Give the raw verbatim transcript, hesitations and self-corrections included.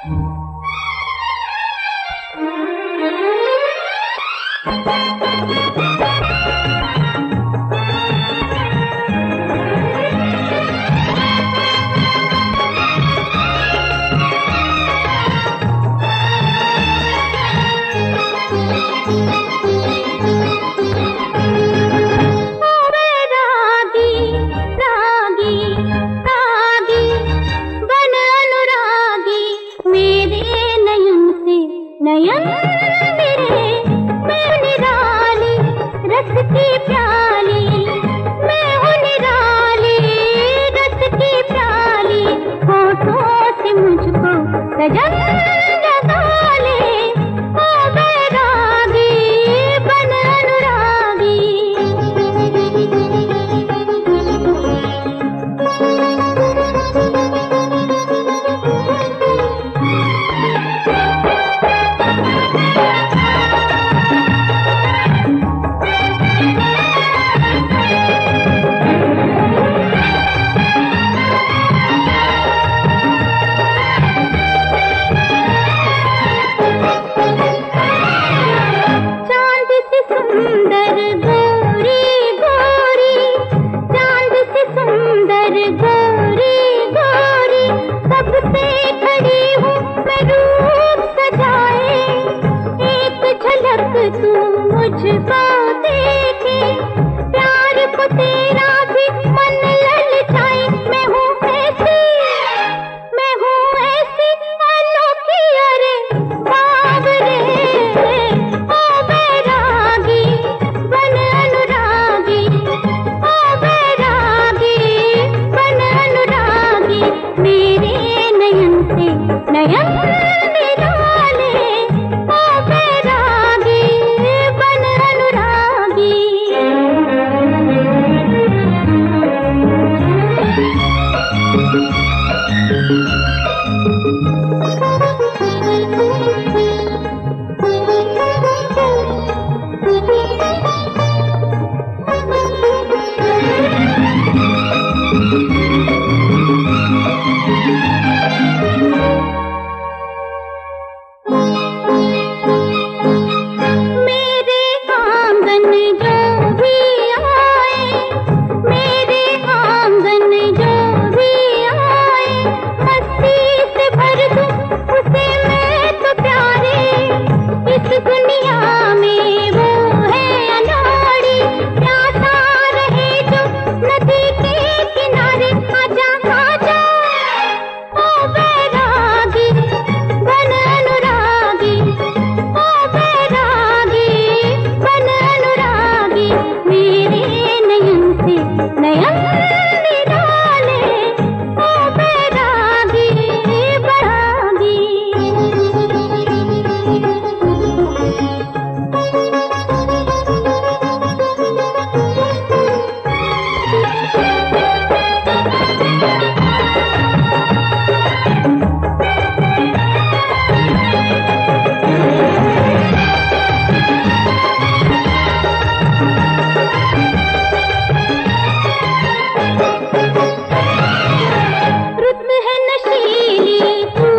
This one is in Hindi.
नयन मेरे मैं निराली रस की प्याली, मैं हूँ निराली रस की प्याली, होठों से मुझको सजन लगा ले, ओ बैरागी बन अनुरागी। सुंदर गोरी गोरी चांद से सुंदर गोरी गोरी, सबसे खड़ी हूँ मैं रूप सजाए, एक झलक तू मुझको देखे, प्यार को तेरा भी मन ललचाए। मैं हूँ ऐसी मैं हूँ ऐसी अनोखी अरे बावरे, नयन निराले ओ बैरागी बन अनुरागी। रुत है नशीली